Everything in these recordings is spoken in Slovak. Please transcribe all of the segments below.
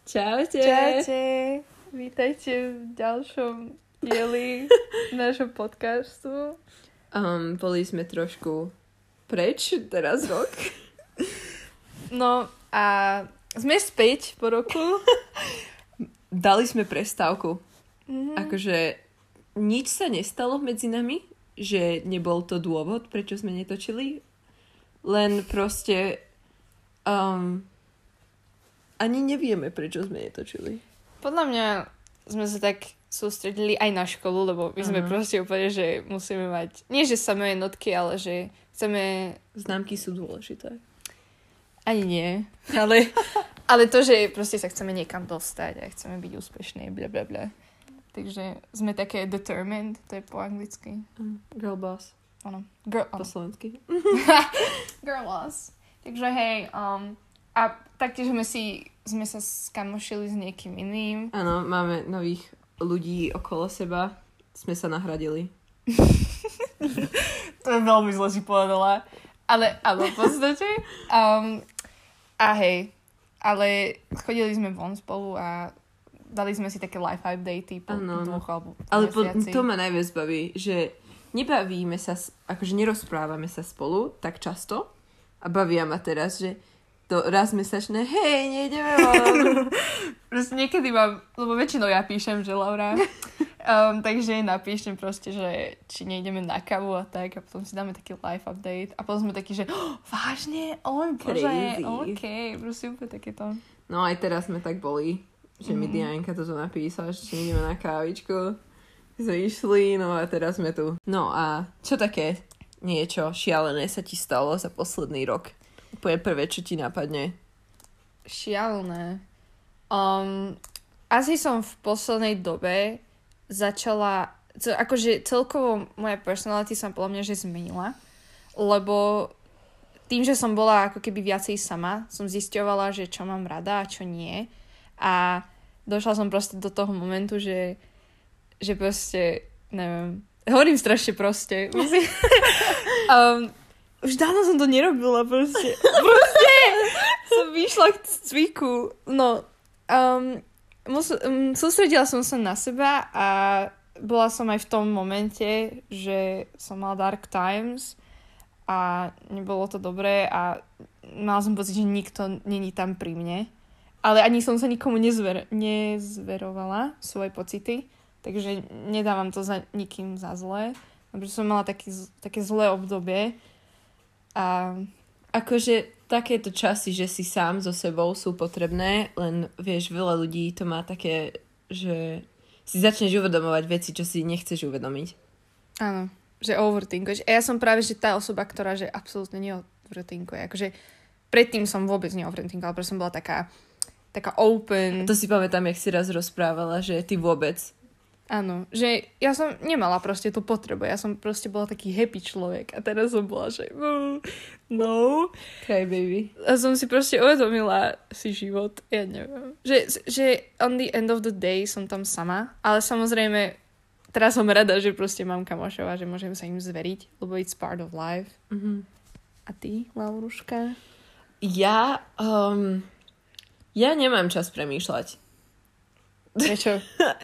Čaute. Čaute. Vítajte v ďalšom dieli nášho podcastu. Boli sme trošku preč, teraz rok. No a sme späť po roku. Dali sme prestávku. Akože nič sa nestalo medzi nami, že nebol to dôvod, prečo sme netočili. Len proste ani nevieme, prečo sme netočili. Podľa mňa sme sa tak sústredili aj na školu, lebo my sme proste úplne, že musíme mať, nie že samé jednotky, ale že chceme... Známky sú dôležité. Ani nie, ale to, že proste sa chceme niekam dostať a chceme byť úspešní, blablabla. Takže sme také determined, to je po anglicky. Girl boss. Áno. Po slovensky. Girl boss. Takže hej, a taktiež sme sa skamošili s niekým iným. Áno, máme nových ľudí okolo seba. Sme sa nahradili. To je veľmi zle si povedala. Ale v podstate. A hej, ale chodili sme von spolu a dali sme si také life updatey po dvoch alebo ale mesiaci. To ma najviac baví, že nebavíme sa, akože nerozprávame sa spolu tak často a bavia ma teraz, že to raz mesačné, hej, nejdeme von. Proste niekedy mám, lebo väčšinou ja píšem, že Laura, takže napíšem proste, že či nejdeme na kávu a tak a potom si dáme taký life update a potom sme takí, že vážne? Bože, okej, proste úplne takéto. No aj teraz sme tak boli, že mi Dianka toto napísala, že či nejdeme na kávičku. Sme išli, no a teraz sme tu. No a čo také niečo šialené sa ti stalo za posledný rok? Úplne prvé, čo ti napadne. Šialené. Asi som v poslednej dobe začala, akože celkovo moja personality sa podľa mňa že zmenila, lebo tým, že som bola ako keby viacej sama, som zisťovala, že čo mám rada a čo nie. A došla som proste do toho momentu, že proste, neviem, hovorím strašne proste. Už dávno som to nerobila, proste. Som vyšla k cviku. No, sústredila som sa na seba a bola som aj v tom momente, že som mala dark times a nebolo to dobré a mala som pocit, že nikto není tam pri mne. Ale ani som sa nikomu nezverovala svoje pocity, takže nedávam to za nikým za zlé. Pretože som mala také zlé obdobie. A akože takéto časy, že si sám so sebou sú potrebné, len vieš, veľa ľudí to má také, že si začneš uvedomovať veci, čo si nechceš uvedomiť. Áno, že overthinkuješ. A ja som práve že tá osoba, ktorá že absolútne neoverthinkuje. Akože predtým som vôbec neoverthinkovala, pretože som bola taká open. A to si pamätám, jak si raz rozprávala, že ty vôbec. Áno, že ja som nemala proste tú potrebu, ja som proste bola taký happy človek a teraz som bola, že no. Cry baby. A som si proste uvedomila si život, ja neviem. Že on the end of the day som tam sama, ale samozrejme teraz som rada, že proste mám kamošov a že môžem sa im zveriť, lebo it's part of life. A ty, Lauruška? Ja nemám čas premýšľať. Prečo?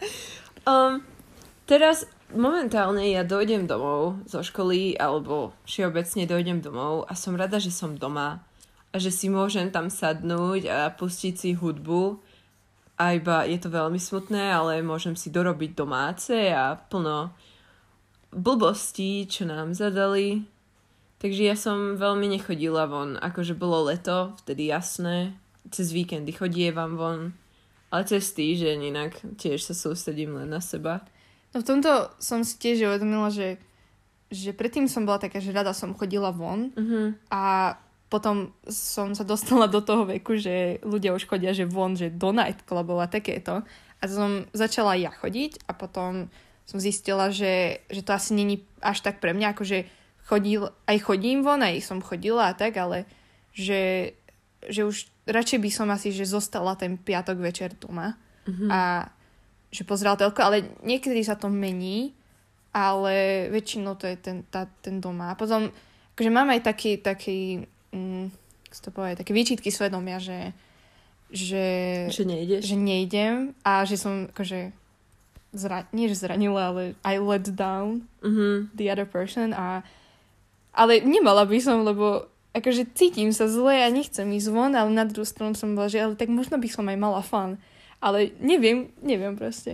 Teraz momentálne ja dojdem domov zo školy alebo všeobecne dojdem domov a som rada, že som doma a že si môžem tam sadnúť a pustiť si hudbu a iba je to veľmi smutné, ale môžem si dorobiť domáce a plno blbostí, čo nám zadali. Takže ja som veľmi nechodila von, akože bolo leto, vtedy jasné, cez víkendy chodievam von. Ale cez týždeň inak tiež sa sústredím len na seba. No v tomto som si tiež uvedomila, že predtým som bola taká, že rada som chodila von a potom som sa dostala do toho veku, že ľudia už chodia že von, že do nightclubov a takéto. A som začala ja chodiť a potom som zistila, že to asi není až tak pre mňa, akože chodím von, aj som chodila a tak, ale že už radšej by som asi, že zostala ten piatok večer doma a že pozerala telko, ale niekedy sa to mení, ale väčšinou to je ten doma. A potom, akože mám aj také výčitky svedomia, že Že nejdeš? Že nejdem a že som akože nie že zranila, ale I let down the other person ale nemala by som, lebo akože cítim sa zle a nechcem ísť von, ale na druhú stranu som bola, že ale tak možno by som aj mala fun. Ale neviem proste.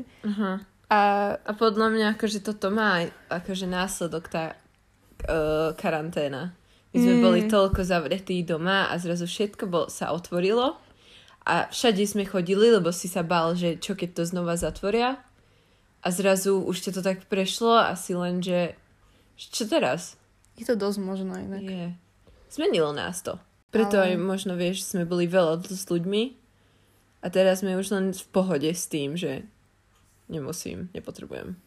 A podľa mňa akože toto má aj akože následok tá karanténa. My sme boli toľko zavretí doma a zrazu všetko sa otvorilo a všade sme chodili, lebo si sa bál, že čo keď to znova zatvoria a zrazu už ťa to tak prešlo a si len, že čo teraz? Je to dosť možno inak. Je. Zmenilo nás to. Preto aj možno, vieš, sme boli veľa s ľuďmi a teraz sme už len v pohode s tým, že nepotrebujem.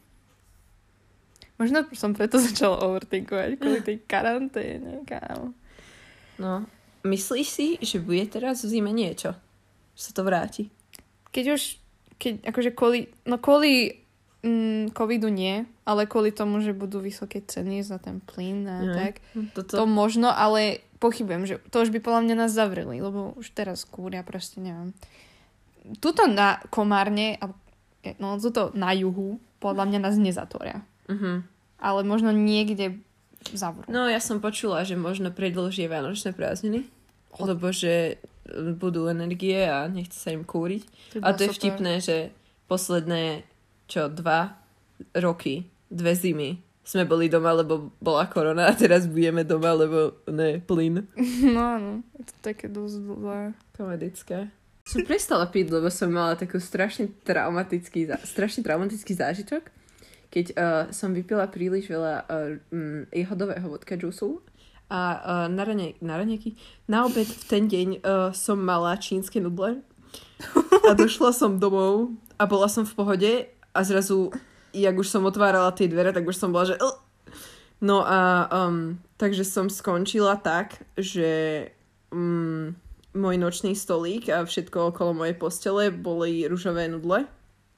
Možno som preto začala overthinkovať kvôli tej karanténe, kámo. No, myslíš si, že bude teraz v zime niečo? Že sa to vráti? Keď akože kvôli covidu nie, ale kvôli tomu, že budú vysoké ceny za ten plyn a tak, to možno, ale pochybujem, že to už by podľa mňa nás zavreli, lebo už teraz kúria, proste neviem. Tuto na Komárne, tuto na juhu, podľa mňa nás nezatvoria. Ale možno niekde zavrú. No, ja som počula, že možno predĺžia vianočné prázdniny, lebo že budú energie a nechce sa im kúriť. A to je vtipné, že posledné 2 roky, 2 zimy sme boli doma, lebo bola korona a teraz budeme doma, lebo plyn. No áno, je to také dosť zlé. Komedické. Som prestala piť, lebo som mala takú strašne traumatický zážitok, keď som vypila príliš veľa jahodového vodka džusu a na obed v ten deň som mala čínske nudle a došla som domov a bola som v pohode a zrazu, jak už som otvárala tie dvere, tak už som bola, že no a takže som skončila tak, že môj nočný stolík a všetko okolo mojej postele boli ružové nudle.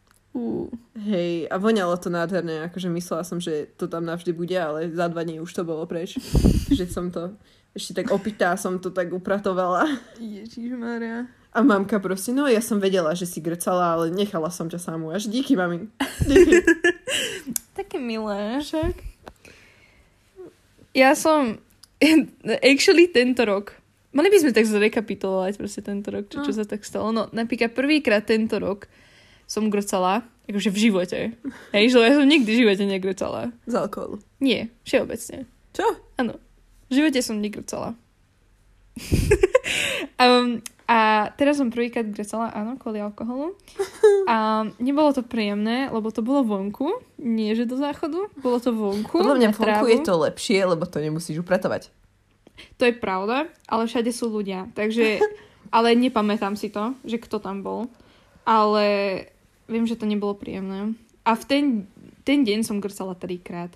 Hej, a voňalo to nádherne, akože myslela som, že to tam navždy bude, ale za 2 dní už to bolo preč. Že som to ešte tak opitá, som to tak upratovala. Ježišmaria. A mamka proste, no ja som vedela, že si grcala, ale nechala som ťa samú. Až díky, mami. Díky. Také milé, však. Ja som actually tento rok, mali by sme tak zrekapitulovať proste tento rok, čo sa tak stalo. No napríklad prvýkrát tento rok som grcala, akože v živote. Hej, že ja som nikdy v živote negrcala. Z alkoholu? Nie, všeobecne. Čo? Áno, v živote som negrcala. A teraz som prvýkrát grcala, áno, kvôli alkoholu. A nebolo to príjemné, lebo to bolo vonku, nie že do záchodu, bolo to vonku. Podľa mňa vonku je to lepšie, lebo to nemusíš upratovať. To je pravda, ale všade sú ľudia, takže, ale nepamätám si to, že kto tam bol. Ale viem, že to nebolo príjemné. A v ten deň som grcala 3-krát.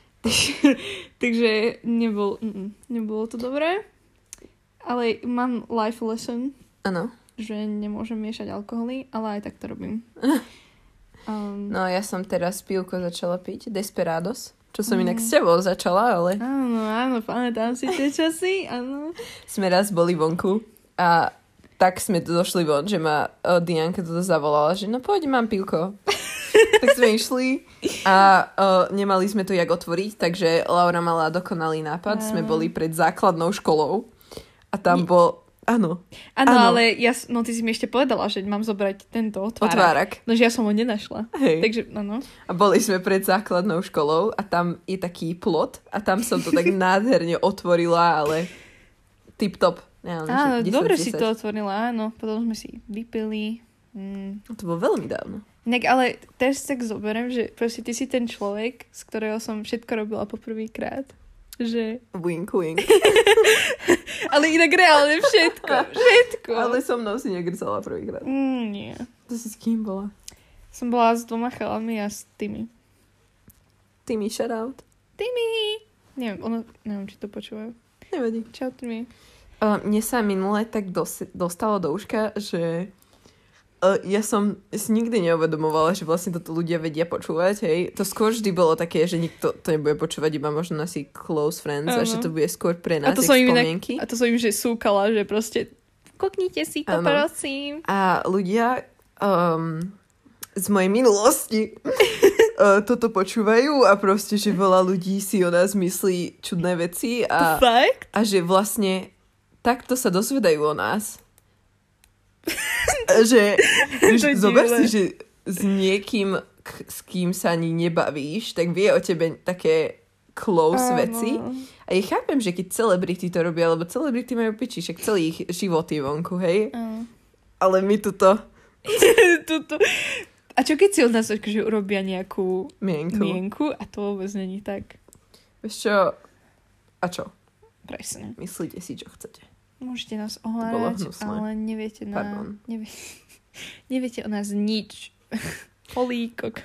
Takže nebolo to dobré. Ale mám life lesson. Áno. Že nemôžem miešať alkoholy, ale aj tak to robím. No ja som teraz pivko začala piť. Desperados. Čo som inak s tebou začala, ale... Áno, pamätám si tie časy, áno. Sme raz boli vonku a tak sme došli von, že ma Dianka toto zavolala, že no poď, mám pivko. Tak sme išli a nemali sme to jak otvoriť, takže Laura mala dokonalý nápad. Sme boli pred základnou školou a tam bol... Áno, ale ty si mi ešte povedala, že mám zobrať tento otvárak. No, že ja som ho nenašla. Hej. Takže, áno. A boli sme pred základnou školou a tam je taký plot a tam som to tak nádherne otvorila, ale tip-top. Áno, dobre si to otvorila, áno. Potom sme si vypili. To bolo veľmi dávno. Inak, ale teraz tak zoberiem, že proste ty si ten človek, z ktorého som všetko robila poprvýkrát. Že... Wink, wink. Ale inak reálne všetko. Ale so mnou si negrcala prvýkrát. Nie. To si s kým bola? Som bola s 2 chalami a s Timmy. Timmy, shout out. Timmy! Neviem, či to počúvajú. Nevadí. Čau, Timmy. Mne sa minule tak dostalo do uška, že ja som si nikdy neuvedomovala, že vlastne toto ľudia vedia počúvať, hej. To skôr vždy bolo také, že nikto to nebude počúvať, iba možno nasi close friends, a že to bude skôr pre nás, jak spomienky. A to som im, že súkala, že proste Koknite si to, prosím. A ľudia z mojej minulosti toto počúvajú a proste, že veľa ľudí si o nás myslí čudné veci a že vlastne takto sa dozvedajú o nás. že zober si, že s niekým, s kým sa ani nebavíš, tak vie o tebe také close veci. A ja chápem, že keď celebrity to robia, lebo celebrity majú piči, však celý ich život je vonku, hej? Ale my tuto... A čo keď si od nás akože urobia nejakú mienku a to vôbec není tak? Vieš čo? A čo? Presne. Myslíte si, čo chcete. Môžete nás ohľadať, ale neviete neviete o nás nič. Políkok.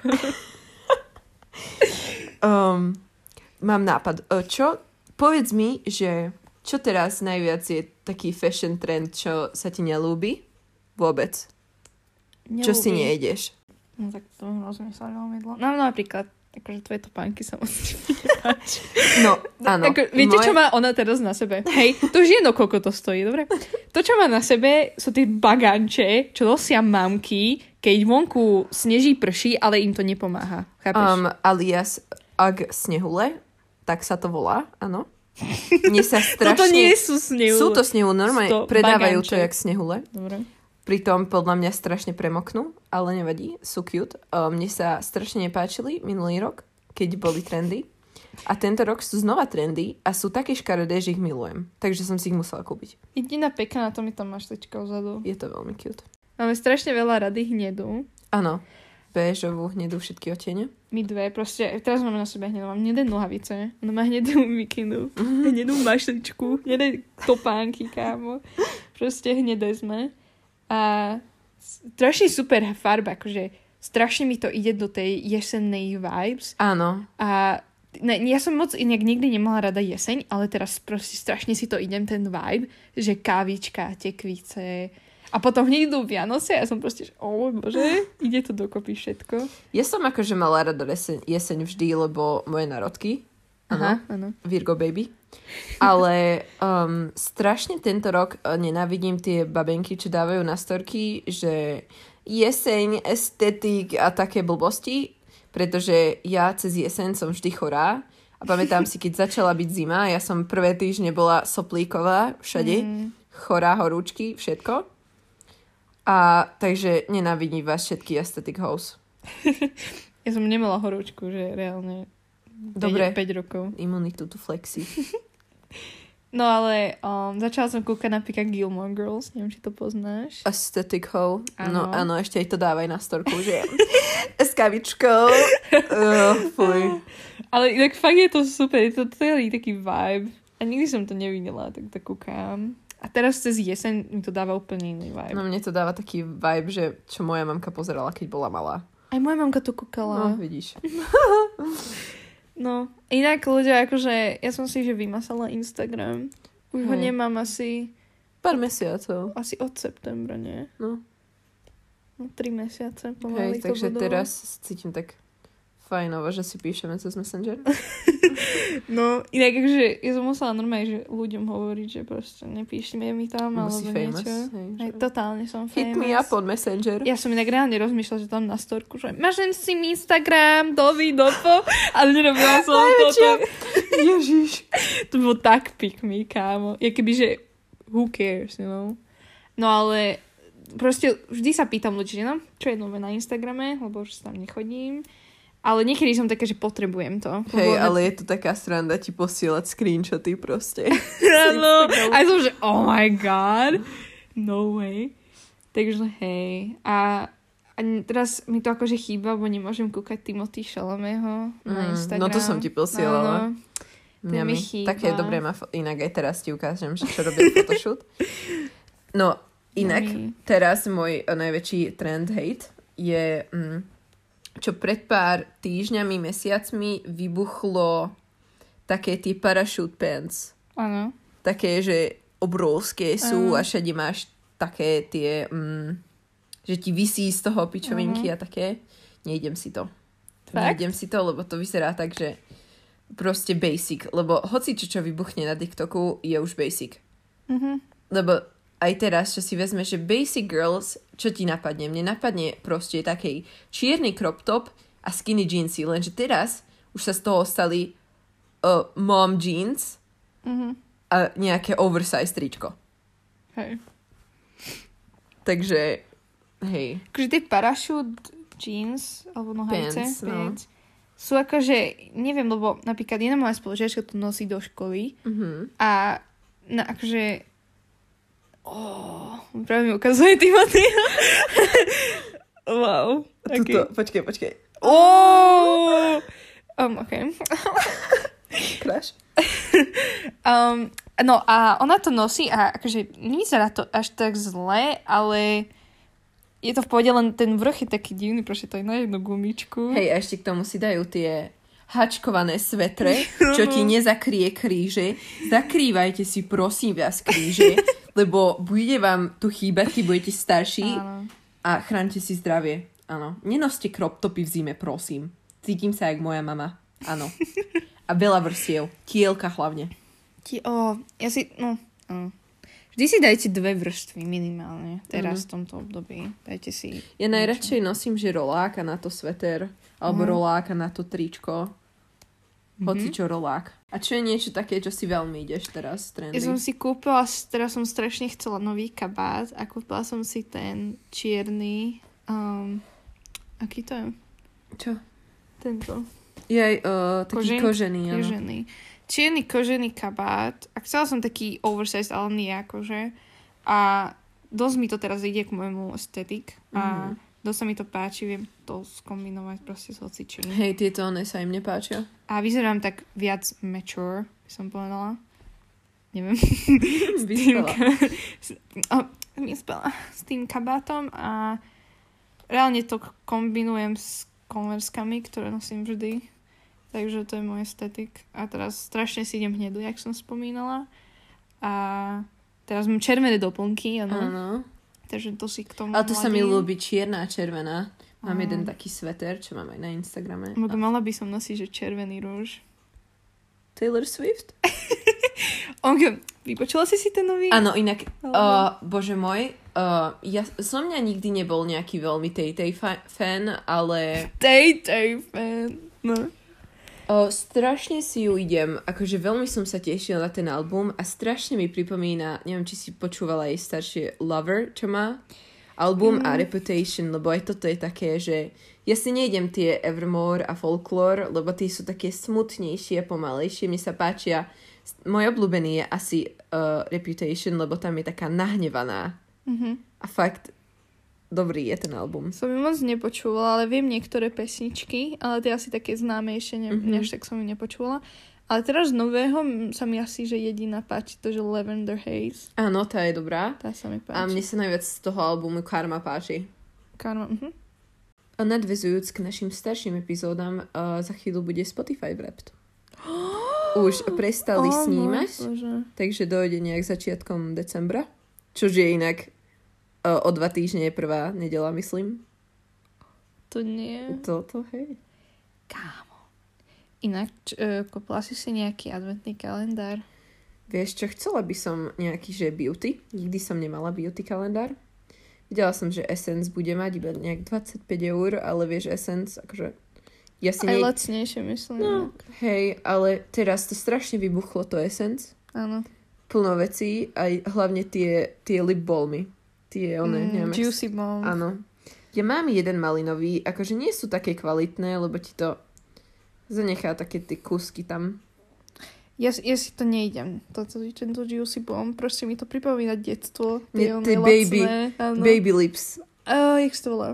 Mám nápad. Povedz mi, že čo teraz najviac je taký fashion trend, čo sa ti nelúbi? Vôbec. Čo si nejedeš? No tak to rozmýšľam veľmi dlho. No napríklad, akože tvoje topánky sa moc nepáči. No, áno. Viete, čo má ona teraz na sebe? Hej, to už jedno, koľko to stojí, dobre? To, čo má na sebe, sú tie baganče, čo nosia mamky, keď vonku sneží, prší, ale im to nepomáha. Chápeš? Alias Ag snehule, tak sa to volá, áno. Mne sa strašne... Toto nie sú snehule. Sú to snehule, normálne predávajú to jak snehule. Dobre. Pritom podľa mňa strašne premoknú, ale nevadí, sú cute. Mne sa strašne nepáčili minulý rok, keď boli trendy. A tento rok sú znova trendy a sú také škaredé, že ich milujem. Takže som si ich musela kúpiť. Jediná pekná, to mi tam máš tečka vzadu. Je to veľmi cute. Máme strašne veľa rady hnedu. Áno. Béžovú, hnedú, všetky odtiene. My dve, proste, teraz máme na sebe hnedú. Mám hnedé nohavice, ona má hnedú mikinu, hnedú mašličku, hnedé topánky, kámo. Proste hnedé sme. A strašne super farba, akože strašne mi to ide do tej jesennej vibes. Áno. A ja som moc inak nikdy nemala rada jeseň, ale teraz proste strašne si to idem ten vibe, že kávička, tekvice a potom hneď idú Vianoce a som proste, že bože, ide to dokopy všetko. Ja som akože mala rada jeseň vždy, lebo moje narodky. Áno. Virgo baby. Ale strašne tento rok nenávidím tie babenky, čo dávajú na storky, že jeseň, estetik a také blbosti, pretože ja cez jeseň som vždy chorá a pamätám si, keď začala byť zima, ja som prvé týždne bola soplíková všade, chorá, horúčky, všetko. A takže nenávidím vás všetky aesthetic hoes. Ja som nemala horúčku, že reálne dobre, 5 rokov. Imunitu tu flexi. No ale začala som kúkať napríklad Gilmore Girls, neviem, či to poznáš. Aesthetic hoe. Áno. No áno, ešte aj to dávaj na storku, že s kavičkou. Fuj. Ale tak fakt je to super, je to celý taký vibe. A nikdy som to nevidela, tak to kúkam. A teraz cez jeseň mi to dáva úplne iný vibe. No mne to dáva taký vibe, že čo moja mamka pozerala, keď bola malá. Aj moja mamka to kúkala. No, vidíš. No, inak ľudia, akože ja som si, že vymasala Instagram. Už ho nemám asi... Pár mesiacov. Asi od septembra, nie? No. 3 mesiace pomaly. Hej, takže teraz cítim tak fajnovo, že si píšeme cez Messenger. No, inak akože ja som musela normálne, že ľuďom hovoriť, že proste nepíšte mi tam, alebo famous, niečo. Hej, totálne som famous. Hit me up on Messenger. Ja som inak reálne rozmýšľala, že tam na storku, že mážem si Instagram, dopo, ale nerobila som toto. Ježiš. To bolo tak pick me, kámo. Je keby, že who cares, you know? No ale proste vždy sa pýtam ľudí, že no, čo je nové na Instagrame, lebo už tam nechodím. Ale niekedy som taká, že potrebujem to. Hej, ale je to taká sranda ti posielať screenshoty proste. Áno. A som, že oh my god. No way. Takže hej. A teraz mi to akože chýba, bo nemôžem kúkať Timothy Chalametho na Instagram. No to som ti posielala. To mi chýba. Také dobré má inak aj teraz ti ukážem, že čo robil photoshoot. No, inak teraz môj najväčší trend hate je... čo pred pár týždňami, mesiacmi vybuchlo také tie parachute pants. Áno. Také, že obrovské sú a všade máš také tie, že ti visí z toho pičovinky a také. Nejdem si to. Fakt? Nejdem si to, lebo to vyzerá tak, že proste basic. Lebo hoci čo vybuchne na TikToku je už basic. Lebo aj teraz, čo si vezme, že basic girls, čo ti napadne? Mne napadne proste takej čierny crop top a skinny jeansy, lenže teraz už sa z toho stali mom jeans a nejaké oversize tričko. Hej. Takže, hej. Akože tie parachute jeans, alebo nohavice, Pants. sú akože, neviem, lebo napríklad jedna moja spolužiačka to nosí do školy a akože práve mi ukazuje Timothy. Wow. Okay. Počkej. OK. Crash. No a ona to nosí a akože nevyzerá to až tak zle, ale je to v pohode, len ten vrch je taký divný, proste to je na jednu gumičku. Hej, a ešte k tomu si dajú tie hačkované svetre, čo ti nezakrie kríže. Zakrývajte si prosím vás kríže, lebo bude vám tu chýbať, keď budete starší. Áno. A chránte si zdravie. Áno. Nenoste crop topy v zime, prosím. Cítim sa jak moja mama. Áno. A veľa vrstiev. Tielka hlavne. Vždy si dajte 2 vrstvy minimálne. Teraz v tomto období. Dajte si. Ja najradšej nosím, že rolák a na to sveter. Alebo rolák a na to tričko. Hoci čo rolák. A čo je niečo také, čo si veľmi ideš teraz trendy? Ja som si kúpila, teraz som strašne chcela nový kabát a kúpila som si ten čierny. Aký to je? Čo? Tento. Taký kožený. Kožený. Čierny kožený kabát. A chcela som taký oversized, ale nie akože. A dosť mi to teraz ide k môjmu estetik. A dosť sa mi to páči. Viem to skombinovať proste s hocičím. Hej, tieto one sa im nepáčia. A vyzerám tak viac mature, by som povedala. Neviem. Vyspela. S tým kabátom a reálne to kombinujem s konverskami, ktoré nosím vždy. Takže to je môj estetik. A teraz strašne si idem hnedu, jak som spomínala. A teraz mám červené doplnky, áno. Takže to si k tomu ale to sa mi ľúbi, čierna a červená. Mám jeden taký sveter, čo mám aj na Instagrame. Mala by som nosiť, že červený rúž. Taylor Swift? Vypočula si ten nový? Áno, inak, bože môj, ja som mňa nikdy nebol nejaký veľmi Tay-Tay fan, ale... Tay-Tay fan, no. Strašne si ju idem, akože veľmi som sa tešila na ten album a strašne mi pripomína, neviem, či si počúvala jej staršie Lover, čo má album a Reputation, lebo aj toto je také, že ja si nejdem tie Evermore a Folklore, lebo tie sú také smutnejšie a pomalejšie, mne sa páčia, môj obľúbený je asi Reputation, lebo tam je taká nahnevaná a fakt dobrý je ten album. Som ju moc nepočúvala, ale viem niektoré pesničky, ale tie asi také známejšie, než tak som ju nepočúvala. Ale teraz z nového sa mi asi, že jediná páči to, že Lavender Haze. Áno, tá je dobrá. Tá sa mi páči. A mne sa najviac z toho albumu Karma páči. Karma, A nadväzujúc k našim starším epizódam, za chvíľu bude Spotify Wrapped. Už prestali snímať, takže dojde nejak začiatkom decembra. Čož je inak o 2 týždne je prvá nedela, myslím. To nie. Toto, hej. Kámo. Inak, kopla si nejaký adventný kalendár? Vieš čo, chcela by som nejaký, že beauty. Nikdy som nemala beauty kalendár. Videla som, že Essence bude mať iba nejak 25 €, ale vieš, Essence, akože... Ja si aj lacnejšie, myslím. No, hej, ale teraz to strašne vybuchlo, to Essence. Áno. Plno vecí, aj hlavne tie lip balmy. Tie, neviem, Juicy Balm. Áno. Ja mám jeden malinový, akože nie sú také kvalitné, lebo ti to zanechá také tie kusky tam. Ja si to nejdem. Tento Juicy Balm, proste mi to pripomína detstvo. Tie baby lips. Jak sa to volá?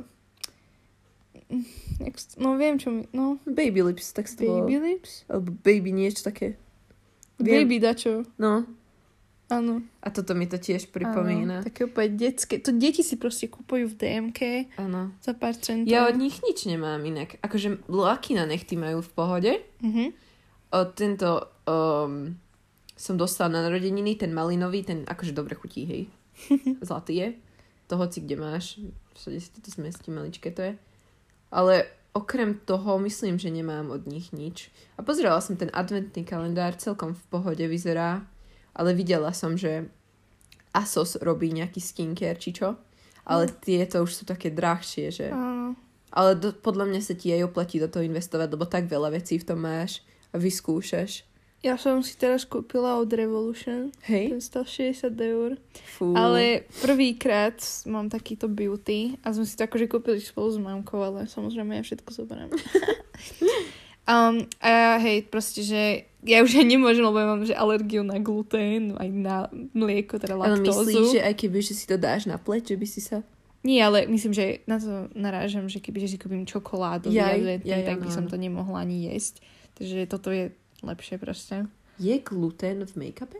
No viem, čo mi... No. Baby lips, tak sa to volá. Baby lips? Alebo baby niečo také. Baby dačo. No. Áno. A toto mi to tiež pripomína. Áno, také úplne detské. To deti si proste kúpujú v DMK. Áno. Za pár centov. Ja od nich nič nemám inak. Akože Lucky na nechty majú v pohode. Tento som dostala na narodeniny, ten malinový, ten akože dobre chutí, hej. Zlatý je. To hoci kde máš. Všade si toto zmestí, maličké to je. Ale okrem toho myslím, že nemám od nich nič. A pozerala som ten adventný kalendár, celkom v pohode vyzerá. Ale videla som, že ASOS robí nejaký skincare, či čo. Ale tieto už sú také drahšie, že... Ale podľa mňa sa ti aj oplatí do toho investovať, lebo tak veľa vecí v tom máš a vyskúšaš. Ja som si teraz kúpila od Revolution. Hej. Ten stal 60 €. Fú. Ale prvýkrát mám takýto beauty a sme si to akože kúpili spolu s mamkou, ale samozrejme ja všetko zoberiem. A hej, proste, že ja už aj nemôžem, lebo ja mám že alergiu na glutén, aj na mlieko, teda laktózu. Ale myslíš, že aj keby že si to dáš na pleť, že by si sa... Nie, ale myslím, že na to narážam, že keby že si kúpim čokoládu, tak by som to nemohla ani jesť. Takže toto je lepšie proste. Je glutén v make-upe?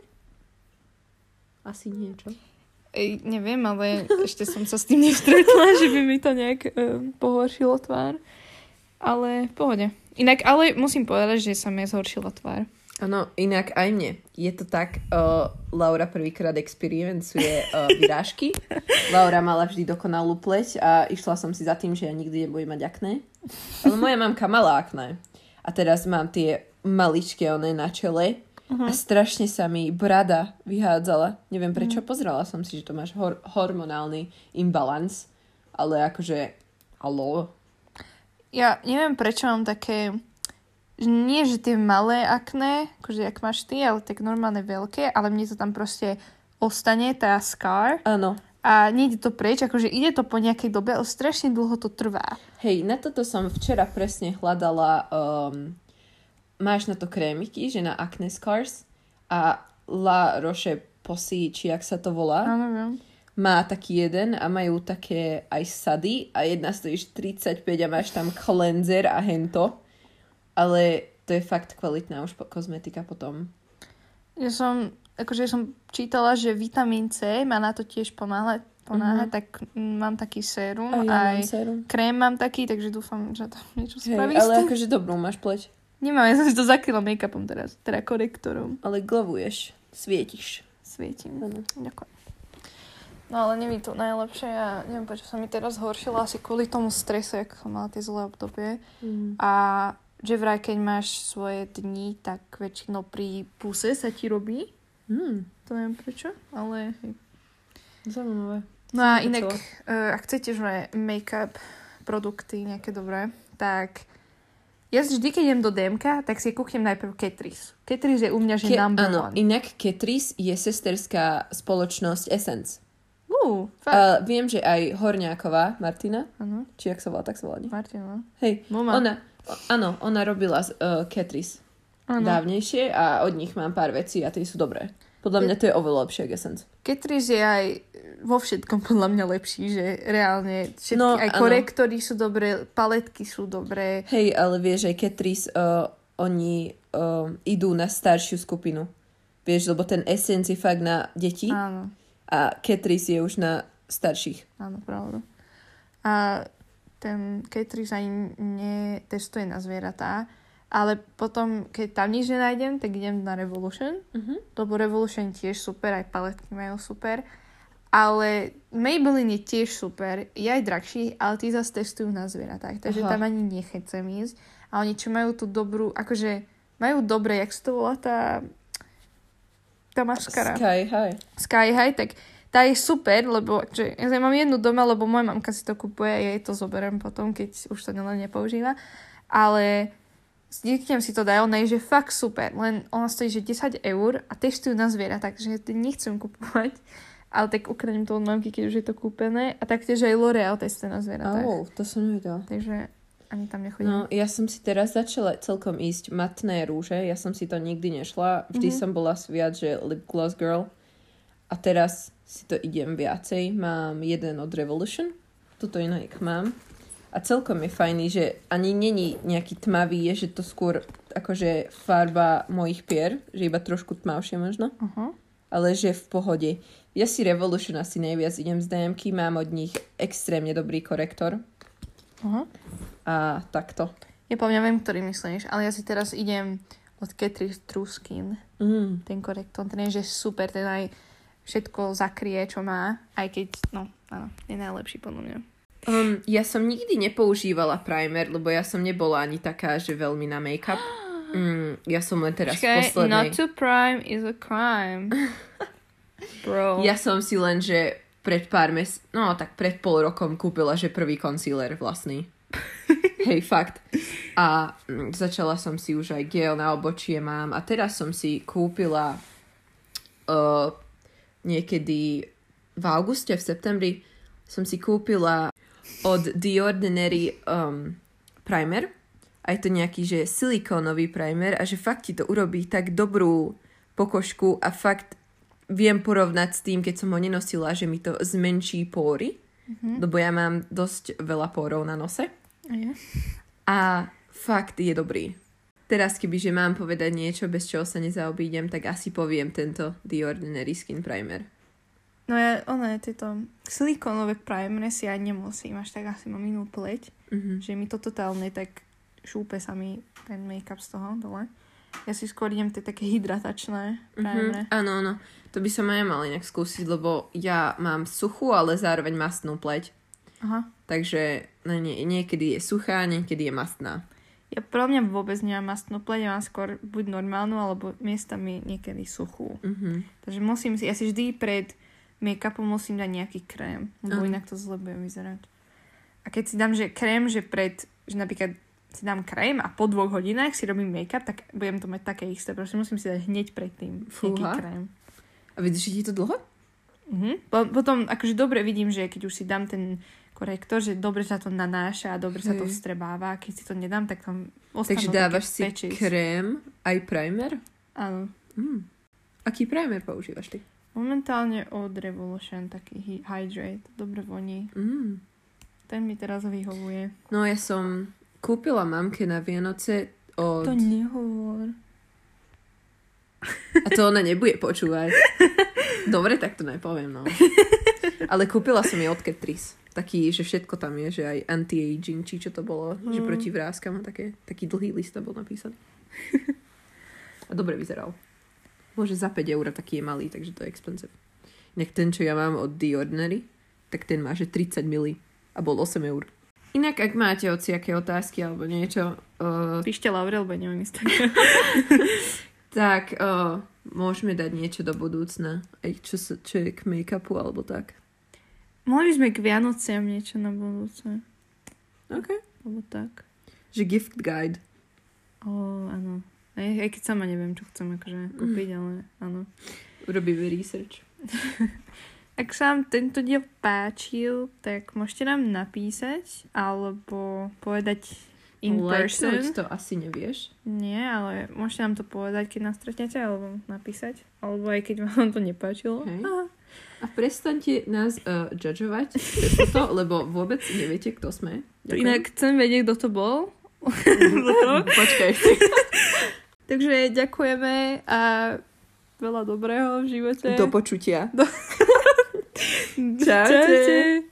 Asi nie, čo? Neviem, ale ešte som sa s tým nestretla, že by mi to nejak pohoršilo tvár. Ale v pohode. Inak, ale musím povedať, že sa mi zhoršila tvár. Áno, inak aj mne. Je to tak, Laura prvýkrát experienceuje vyrážky. Laura mala vždy dokonalú pleť a išla som si za tým, že ja nikdy nebudem mať akné. Ale moja mamka mala akné. A teraz mám tie maličké one na čele a strašne sa mi brada vyhádzala. Neviem prečo, pozerala som si, že to máš hormonálny imbalans, ale akože, haló. Ja neviem prečo mám také, nie že tie malé akné, akože jak máš ty, ale tak normálne veľké, ale mne to tam proste ostane, tá scar. Áno. A nejde to preč, akože ide to po nejakej dobe, ale strašne dlho to trvá. Hej, na toto som včera presne hľadala, máš na to krémiky, že na acne scars a La Roche-Posay, či jak sa to volá. Áno, viem. Má taký jeden a majú také aj sady a jedna stojíš 35 a máš tam cleanser a hento. Ale to je fakt kvalitná už kozmetika potom. Ja som čítala, že vitamín C má na to tiež pomáhať, tak mám taký sérum, aj sérum. Krém mám taký, takže dúfam, že to niečo spraví. Ale akože dobrú máš pleť. Nemám, ja som si to zakryla make-upom teraz, teda korektorom. Ale glowuješ, svietiš. Svietim. Ďakujem. No ale nie je to najlepšie a neviem, prečo sa mi teraz zhoršila, asi kvôli tomu stresu, jak som mala tie zlé obdobie. A že vraj, keď máš svoje dni, tak väčšinou pri puse sa ti robí. To neviem prečo, ale hej. Zaujímavé. No a inak, ak chcete, že make-up produkty nejaké dobré, tak ja vždy, keď idem do DMK, tak si kúknem najprv Catrice. Catrice je u mňa, že number one. Inak Catrice je sesterská spoločnosť Essence. Fakt. Viem, že aj Horňáková, Martina, Áno. či jak sa volá, tak sa volá, nie? Martina. Hej, Mama. ona robila Catrice dávnejšie a od nich mám pár vecí a tie sú dobré. Podľa mňa to je oveľa lepšie ako Essence. Catrice je aj vo všetkom podľa mňa lepší, že reálne všetky, aj korektory sú dobré, paletky sú dobré. Hej, ale vieš, aj Catrice, oni idú na staršiu skupinu. Vieš, lebo ten Essence je fakt na deti. Áno. A Catrice je už na starších. Áno, pravda. A ten Catrice ani netestuje na zvieratá, ale potom, keď tam nič nenájdem, tak idem na Revolution, lebo Revolution tiež super, aj paletky majú super, ale Maybelline je tiež super, je aj drahší, ale tí zase testujú na zvieratách, takže tam ani nechcem ísť. A oni čo majú tú dobrú, akože majú dobre, jak sa to volá tá maskara. Sky High, tak tá je super, lebo že ja mám jednu doma, lebo moja mamka si to kupuje a ja jej to zoberiem potom, keď už to len nepoužíva. Ale zvyknem si to dať, ona je že fakt super, len ona stojí že 10 € a testujú na zviera, takže nechcem kupovať. Ale tak ukradnem to od mamky, keď už je to kúpené. A taktiež aj L'Oreal testuje na zvieratách. To som nevedela. Takže ani tam nechodím. No, ja som si teraz začala celkom ísť matné rúže. Ja som si to nikdy nešla. Vždy som bola viac, že lip gloss girl. A teraz si to idem viacej. Mám jeden od Revolution. Tuto inak mám. A celkom je fajný, že ani není nejaký tmavý, je, že to skôr akože farba mojich pier. Že iba trošku tmavšie možno. Ale že v pohode. Ja si Revolution asi najviac idem z DMky. Mám od nich extrémne dobrý korektor. A takto. Ja viem, ktorý myslíš, ale ja si teraz idem od Catrice True Skin. Ten korektor, ten je že super, ten aj všetko zakrie, čo má, aj keď, áno, je najlepší podľa mňa. Ja som nikdy nepoužívala primer, lebo ja som nebola ani taká, že veľmi na make-up. Ja som len teraz v poslednej... Not to prime is a crime. Bro. Ja som si len, že pred pred pol rokom kúpila, že prvý concealer vlastný. Hej, fakt. A začala som si už aj gel na obočie mám a teraz som si kúpila niekedy v auguste, v septembri som si kúpila od The Ordinary primer. A je to nejaký, že silikónový primer a že fakt ti to urobí tak dobrú pokožku a fakt viem porovnať s tým, keď som ho nenosila, že mi to zmenší póry, lebo ja mám dosť veľa pórov na nose. A fakt je dobrý. Teraz kebyže mám povedať niečo, bez čoho sa nezaobídem, tak asi poviem tento The Ordinary Skin Primer. No ja, tieto silikónové primery si aj nemusím, až tak asi mám inú pleť, že mi to totálne tak šúpe sa mi ten make-up z toho dole. Ja si skôr idem tie také hydratačné primery. Áno. To by som aj mala inak skúsiť, lebo ja mám suchú, ale zároveň mastnú pleť. Aha. Takže niekedy je suchá, niekedy je mastná. Ja pro mňa vôbec nemám mastnú pleť, ja mám skôr buď normálnu, alebo miestami niekedy suchú. Takže ja si vždy pred make-upom musím dať nejaký krém, lebo inak to zle bude vyzerať. A keď si dám, že krém, že napríklad si dám krém a po 2 hodinách si robím make-up, tak budem to mať také isté. Proste musím si dať hneď predtým nejaký krém. A vydrží ti to dlho? Potom akože dobre vidím, že keď už si dám ten korektor, že dobre sa to nanáša a dobre sa to vstrebáva. Keď si to nedám, tak tam ostanú. Takže dávaš si krém aj primer? Áno. Aký primer používaš ty? Momentálne od Revolution, taký Hydrate. Dobre voní. Ten mi teraz vyhovuje. No ja som kúpila mamke na Vianoce od... To nehovor. A to ona nebude počúvať. Dobre, tak to nepoviem, no. Ale kúpila som jej od Catrice. Taký, že všetko tam je, že aj anti-aging, či čo to bolo, že proti vráskam a taký dlhý list bol napísaný. A dobre vyzeral. Môže za 5 eur, taký je malý, takže to je expensive. Inak ten, čo ja mám od The Ordinary, tak ten má, že 30 ml a bol 8 eur. Inak, ak máte hociaké otázky alebo niečo... Píšte Laurel, bo neviem Instagram. Tak môžeme dať niečo do budúcna. Aj čo je k make-upu alebo tak. Mohli sme k Vianociam niečo na budúce. OK. Alebo tak. Že gift guide. Áno. Aj keď sama neviem, čo chcem akože kúpiť, ale áno. Urobíme research. Ak sa vám tento diel páčil, tak môžete nám napísať alebo povedať in person. To asi nevieš. Nie, ale môžete nám to povedať, keď nás stretnete, alebo napísať. Alebo aj keď vám to nepáčilo. A prestaňte nás judgeovať, lebo vôbec neviete, kto sme. Ďakujem. Inak chcem vedieť, kto to bol. Počkaj. Takže ďakujeme a veľa dobrého v živote. Do počutia. Čaute.